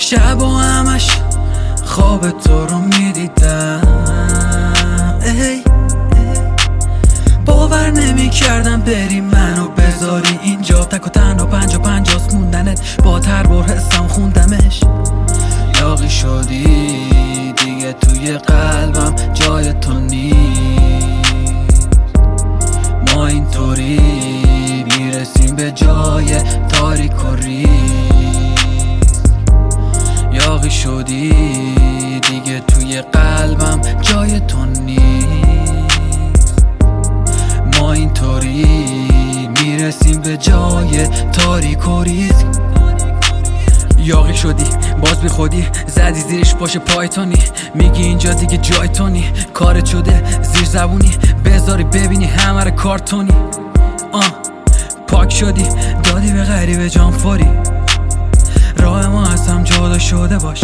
شب و همش خواب تو رو میدیدم. باور نمی کردم بری منو بذاری اینجا، تک و تنها 50 موندنت با تربار حسم خوندمش. یاغی شدی دیگه توی قلبم جای تو نیست. ما اینطوری میرسیم به جای تاریک و ریز. یاغی شدی دیگه توی قلبم جای تو نیست. ما اینطوری میرسیم به جای تاریک و ریز. یاغی شدی باز بی خودی زدی زیرش باشه پایتونی. میگی اینجا دیگه جای تونی، کارت شده زیر زبونی بذاری ببینی همه رو کارتونی. پاک شدی دادی به غریبه جانفوری. راه ما از هم جدا شده باش،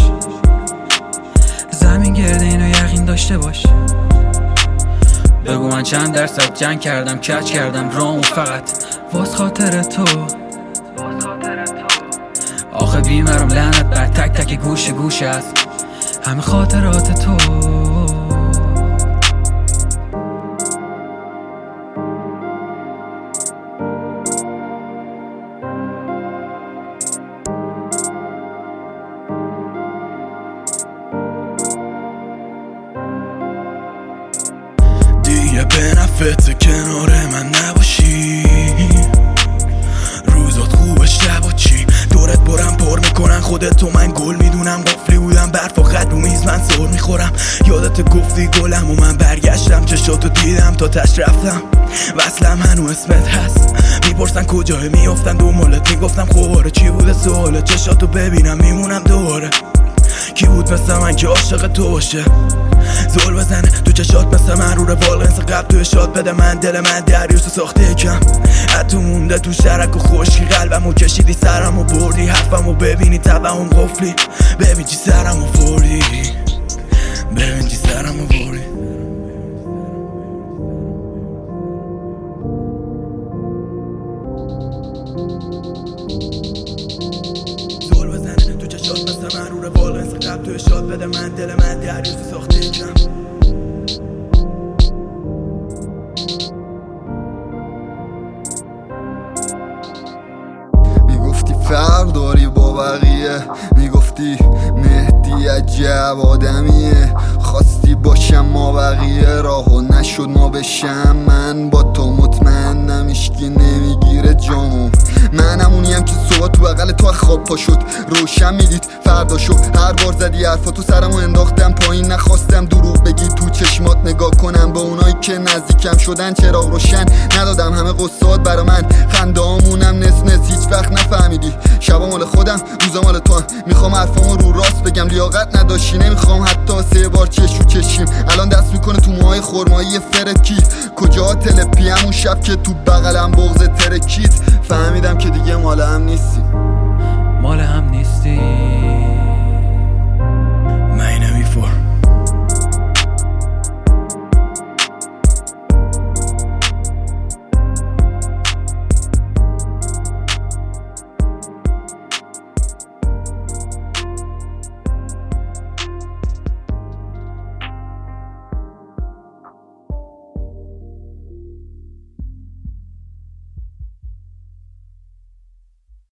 زمین گرده اینو یقین داشته باش. بگو من چند درصد جنگ کردم کج کردم رامو فقط واس خاطر تو. آخه بیمرم لعنت بر تک تک گوشه است همه خاطرات تو. دیگه به نفت کنار من نباشی، روزات خوبه شبا چی دورت برم پر میکنن خودتو من گل میدونم. قفلی بودم برف و خط رو میز من سر میخورم. یادت گفتی گلم و من برگشتم چشاتو دیدم تا تش رفتم. وصلم هنو اسمت هست میپرسن کجای میافتن دو مالت میگفتم خوباره چی بوده سواله. چشاتو ببینم میمونم دوباره. کی بود مثل من که عاشق تو باشه؟ زل بزنه تو چشات مثل من رو روال انسا قبل تو اشاد بده من دل من دریوسو ساخته کم. حتی مونده تو شرک و خشکی قلبمو کشیدی سرمو بردی. حرفمو ببینی تبهم قفلی ببین چی سرمو بردی. ببین چی سرمو بردی. زل بزنه تو چشات مثل من رو روال انسا قبل تو اشاد بده من دل من دریوسو ساخته کم. میگفتی فرق داری با بقیه، میگفتی مهدی عجب آدمیه. خواستی باشم ما بقیه راهو نشد ما بشم. من با تو مطمئنم هیچکی نمیگیره جامو. منم اونیم که صبح تو بغل تو خواب پا شد روشن میدید فردا شد. هر بار زدی حرفا تو سرمو انداختم پایین نخواستم دروغ بگی تو چشمات نگاه کنم. به اونایی که نزدیکم شدن چراغ روشن ندادم همه قصات برا من. خنده هامونم نس هیچ وقت نفهمیدی. شبا مال خودم روزا مال تو هم. میخوام حرفامو رو راست بگم لیاقت نداشتی. نمیخوام حتی 3 بار چش رو چشیم. الان دست میکنه تو موهای خرمایی فرکی. کجا تلپی همون شب که تو بغلم بغض ترکید. فهمیدم که دیگه مال هم نیستیم. مال هم